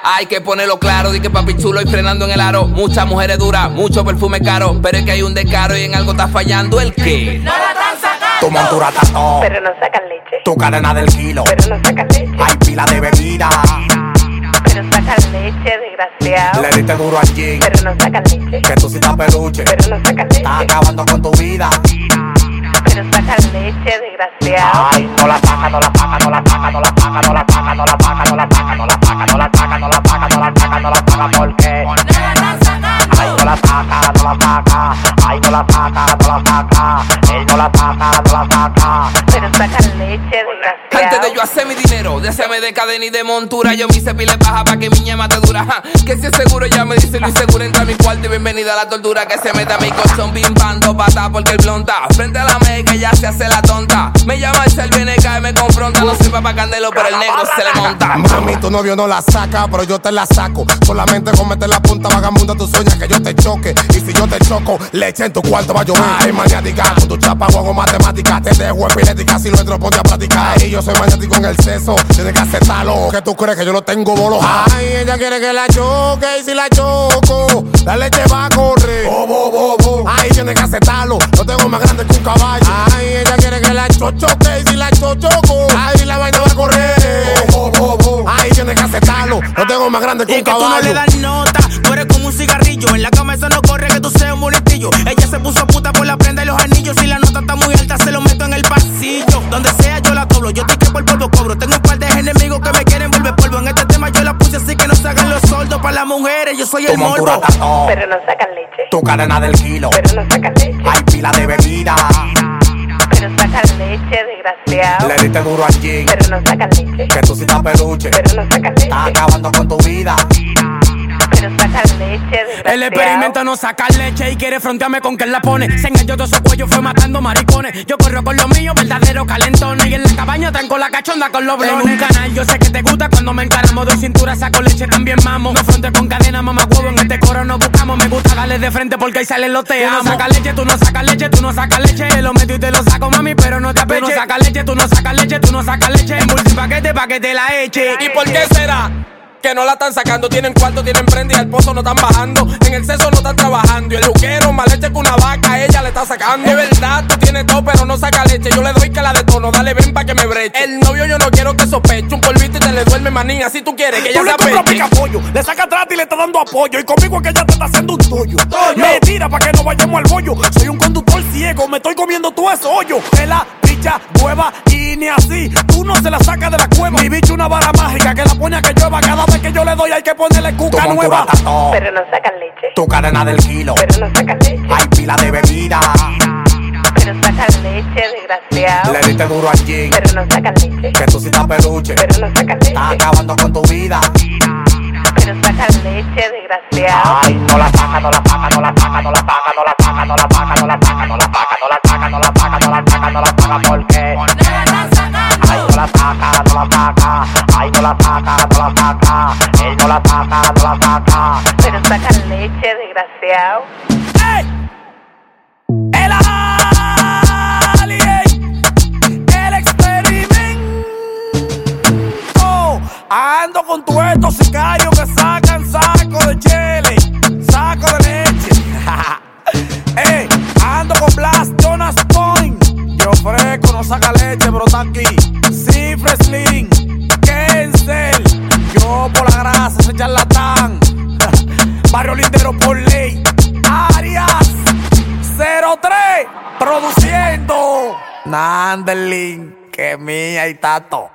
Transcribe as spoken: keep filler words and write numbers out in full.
Hay que ponerlo claro, di que papi chulo y frenando en el aro. Muchas mujeres duras, mucho perfume caro, pero es que hay un descaro y en algo está fallando. ¿El qué? No la están sacando. Tu montura está todo, pero no sacan leche. Tu cadena del kilo, pero no sacan leche. Hay pila de bebida, pero sacan leche, desgraciado. Le diste duro al gin, pero no sacan leche. Que tú sí estás peluche, pero no sacan leche. Estás acabando con tu vida, pero sacan leche, desgraciado. Ay, no la saca, no la saca, no la saca, no la saca, no la saca, no la saca, no la saca, no la saca, no la saca, no la saca, no la saca, no la saca, ¿por qué? Ay, no la saca, no la saca, ay, no la saca, no la saca, él no la saca, no la saca, pero sacan leche, desgraciado. Antes de yo hacer mi dinero, de hacerme de cadena y de montura, yo me hice pile baja pa' que mi ñema te dura. Ja, que si es seguro ya me dice lo inseguro, entra a mi cuarto y bienvenida a la tortura. Que se meta mi colchón bimbando pata porque el blonda frente a la mega ya se hace la tonta. Me llama el Selveneca y me confronta. No soy papá Candelo, pero el negro se le monta. Mami, tu novio no la saca, pero yo te la saco. Solamente con meter la punta vagabunda tú sueñas que yo te choque. Y si yo te choco, leche en tu cuarto va a llover. Ay, maniática, con tu chapa juego matemática. Te dejo epilética si lo entro ponte a platicar. Y yo soy maniático en el seso, tienes que aceptarlo. Que tú crees que yo no tengo bolos. Ay, ella quiere que la choque y si la choco, la leche va a correr. Oh, oh, oh, oh. Ay, tienes que aceptarlo, lo tengo más grande que un caballo. Ay, ella quiere que la chochoque y si la chochoco, ay, la vaina va a correr. Oh, oh, oh, oh. Ay, tienes que aceptarlo, lo tengo más grande que y un que caballo. Tú no le das nota, tú eres como un cigarrillo. En la cama eso no corre, que tú seas un boletillo. Ella se puso puta por la prenda y los anillos. Si la nota está muy alta, se lo meto en el pasillo. Donde sea yo la cobro, yo te que por polvo cobro. Tengo un par de enemigos que me quieren volver polvo. En este tema yo la puse así que no se hagan los soldos. Para las mujeres yo soy tu el morbo, pero no sacan leche. Tu cadena del kilo, pero no sacan leche. Hay pila de bebida, pero sacan leche, desgraciado. Le diste duro al gin, pero no sacan leche. Que tú sí estás peluche, pero no sacan leche. Estás acabando con tu vida, pero sacan leche, desgraciado. El experimento no saca leche y quiere frontearme con que él la pone. Se engañó todo su cuello, fue matando maricones. Yo corro con los míos, verdaderos calentones. Y en la cabaña tranco la cachonda con los blones. En un canal yo sé que te gusta cuando me encaramo. Doy cintura, saco leche, también mamo. No fronte con cadena, mamá huevo. En este coro nos buscamos. Me gusta darle de frente porque ahí salen los te amo. Tú no sacas leche, tú no sacas leche, tú no sacas leche. Te lo meto y te lo saco, mami, pero no te apeche. Tú no sacas leche, tú no sacas leche, tú no sacas leche. En multipaquete pa' que te la eche. ¿Y por qué será? Que no la están sacando, tienen cuarto, tienen prenda y al pozo no están bajando. En el seso no están trabajando y el juquero más leche que una vaca, ella le está sacando. Es verdad, tú tienes todo pero no saca leche. Yo le doy que la detono, dale ven pa' que me breche. El novio yo no quiero que sospeche, un polvito y te le duerme manía. Si tú quieres que ella tú se le compras apeche. pica pollo, le saca atrás y le está dando apoyo. Y conmigo es que ella te está haciendo un tuyo. Me tira pa' que no vayamos al bollo. Soy un conductor ciego, me estoy comiendo todo ese hoyo. De la picha, hueva y ni así. Tú no se la sacas de la cueva. Mi bicho una vara mágica que la pone a que llueva. Cada vez que yo le doy hay que ponerle cuca nueva. Pero no sacan leche. Tu cadena del kilo, pero no sacan leche. Hay pila de bebida, pero sacan leche, desgraciado. Le diste duro al gin, pero no sacan leche. Que tú sí estás peluche, pero no sacan leche. Estás acabando con tu vida, pero sacan leche, desgraciado. Ay, no la saca, no la saca, no la saca, no la saca, no la saca, no la saca, no la saca, no la saca, no la saca, no la saca, no la saca, no la saca, ¿por qué? Ay, no la saca, no la saca, ay, no la saca, no la saca, él no la saca, no la saca, pero sacan leche, desgraciado. ¡Ey! El alien, el experimento. Ando con todos estos sicarios que sacan saco de chile, saco de leche. Ey, ando con Blast Jonas Point. Yo fresco, no saca leche, pero está aquí. Cifre Slim, Kensel. Yo por la grasa, ese charlatán. Barrio Lindero por ley. Arias cero tres produciendo Nandelin, que mía y tato.